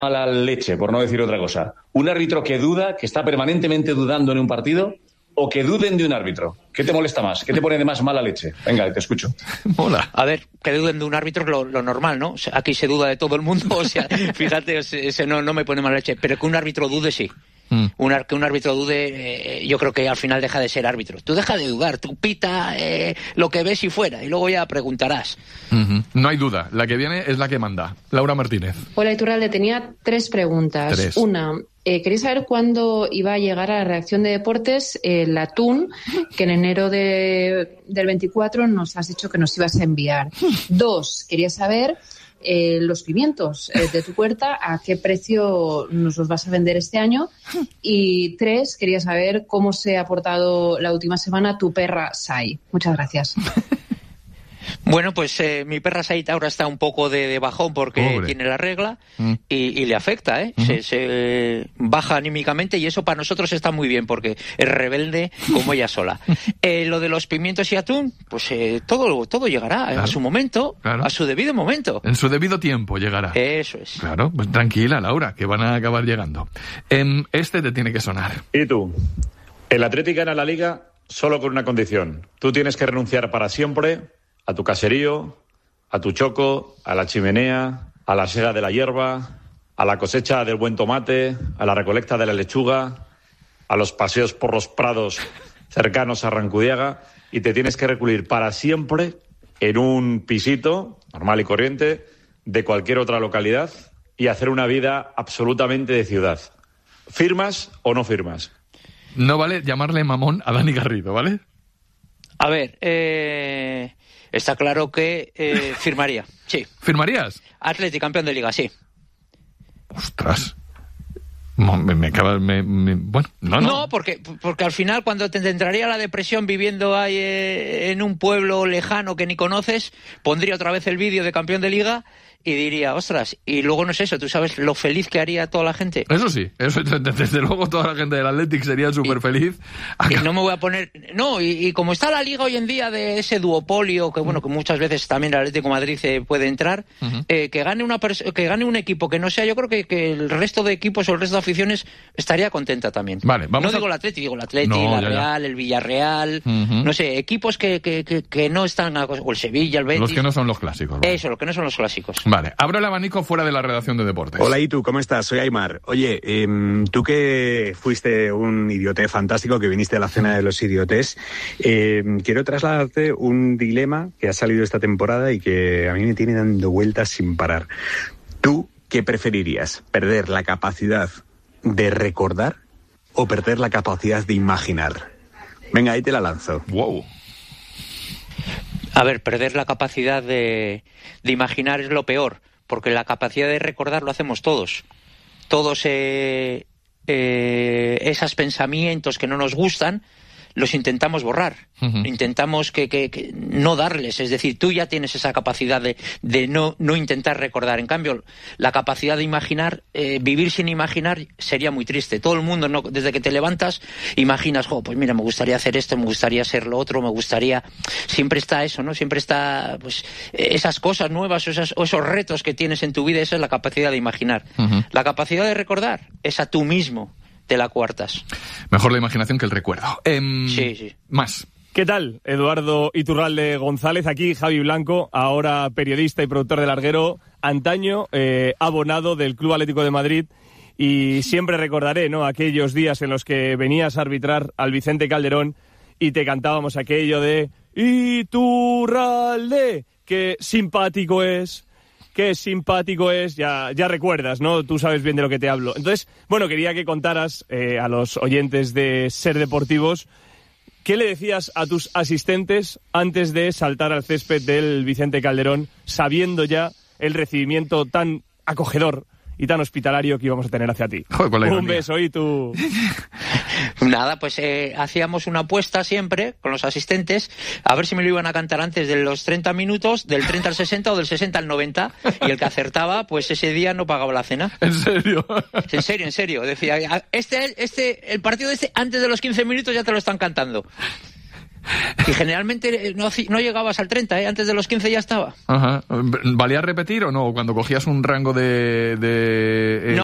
mala leche, por no decir otra cosa? ¿Un árbitro que duda, que está permanentemente dudando en un partido, o que duden de un árbitro? ¿Qué te molesta más? ¿Qué te pone de más mala leche? Venga, te escucho. Mola. A ver, que duden de un árbitro es lo normal, ¿no? O sea, aquí se duda de todo el mundo, o sea, fíjate, ese no me pone mala leche, pero que un árbitro dude, sí. Que un árbitro dude, yo creo que al final deja de ser árbitro. Tú deja de dudar, tú pita lo que ves y fuera, y luego ya preguntarás. No hay duda, la que viene es la que manda. Laura Martínez. Hola, Iturralde, tenía 3 preguntas. 3. Una, quería saber cuándo iba a llegar a la redacción de deportes el atún que en enero del 24 nos has dicho que nos ibas a enviar. 2, quería saber los pimientos de tu huerta, a qué precio nos los vas a vender este año. Y 3, quería saber cómo se ha portado la última semana tu perra Sai. Muchas gracias. Bueno, pues mi perra Saita ahora está un poco de bajón porque Pobre. tiene la regla y le afecta, ¿eh? Se baja anímicamente y eso para nosotros está muy bien porque es rebelde como ella sola. Lo de los pimientos y atún, pues todo llegará a su momento, a su debido momento. En su debido tiempo llegará. Eso es. Claro, pues tranquila, Laura, que van a acabar llegando. Este te tiene que sonar. ¿Y tú? El Athletic gana la Liga solo con una condición. Tú tienes que renunciar para siempre a tu caserío, a tu choco, a la chimenea, a la sega de la hierba, a la cosecha del buen tomate, a la recolecta de la lechuga, a los paseos por los prados cercanos a Rancudiaga, y te tienes que recluir para siempre en un pisito normal y corriente de cualquier otra localidad y hacer una vida absolutamente de ciudad. ¿Firmas o no firmas? No vale llamarle mamón a Dani Garrido, ¿vale? A ver, está claro que firmaría, sí. ¿Firmarías? Athletic, campeón de Liga, sí. Ostras. Me acaba... bueno, no. No, porque al final cuando te entraría la depresión viviendo ahí en un pueblo lejano que ni conoces, pondría otra vez el vídeo de campeón de Liga y diría, ostras, y luego no es eso, ¿tú sabes lo feliz que haría toda la gente? Eso sí, desde luego toda la gente del Athletic sería súper feliz. Y no me voy a poner... No, y como está la Liga hoy en día de ese duopolio, que bueno, que muchas veces también el Atlético de Madrid puede entrar, que gane un equipo que no sea, yo creo que el resto de equipos o el resto de aficiones estaría contenta también. Vale, vamos digo el Atlético, digo el Atlético, la Real, el Villarreal, no sé, equipos que no están... O el Sevilla, el Betis... Los que no son los clásicos. ¿Vale? Eso, los que no son los clásicos. Vale, abro el abanico fuera de la redacción de deportes. Hola, ¿y tú? ¿Cómo estás? Soy Aymar. Oye, tú que fuiste un idioté fantástico, que viniste a la cena de los idiotés, quiero trasladarte un dilema que ha salido esta temporada y que a mí me tiene dando vueltas sin parar. ¿Tú qué preferirías? ¿Perder la capacidad de recordar o perder la capacidad de imaginar? Venga, ahí te la lanzo. Wow. A ver, perder la capacidad de imaginar es lo peor, porque la capacidad de recordar lo hacemos todos. Todos esos pensamientos que no nos gustan los intentamos borrar, intentamos que no darles, es decir, tú ya tienes esa capacidad de no intentar recordar. En cambio, la capacidad de imaginar, vivir sin imaginar sería muy triste. Todo el mundo, ¿no? Desde que te levantas, imaginas, pues mira, me gustaría hacer esto, me gustaría hacer lo otro, me gustaría... Siempre está eso, ¿no? Siempre está, pues, esas cosas nuevas, esos retos que tienes en tu vida, esa es la capacidad de imaginar. La capacidad de recordar es a tú mismo. Te la cuartas. Mejor la imaginación que el recuerdo. Sí. Más. ¿Qué tal? Eduardo Iturralde González, aquí Javi Blanco, ahora periodista y productor de Larguero, antaño abonado del Club Atlético de Madrid, y siempre recordaré, ¿no?, aquellos días en los que venías a arbitrar al Vicente Calderón y te cantábamos aquello de Iturralde, qué simpático es... Qué simpático es, ya recuerdas, ¿no? Tú sabes bien de lo que te hablo. Entonces, bueno, quería que contaras a los oyentes de Ser Deportivos, ¿qué le decías a tus asistentes antes de saltar al césped del Vicente Calderón, sabiendo ya el recibimiento tan acogedor y tan hospitalario que íbamos a tener hacia ti? Joder, con la ironía. Un beso, y tú... Nada, pues hacíamos una apuesta siempre con los asistentes a ver si me lo iban a cantar antes de los 30 minutos, del 30 al 60 o del 60 al 90, y el que acertaba, pues ese día no pagaba la cena. ¿En serio? En serio. Decía, el partido antes de los 15 minutos ya te lo están cantando. Y generalmente no llegabas al 30, antes de los 15 ya estaba. Ajá. ¿Valía repetir o no? Cuando cogías un rango de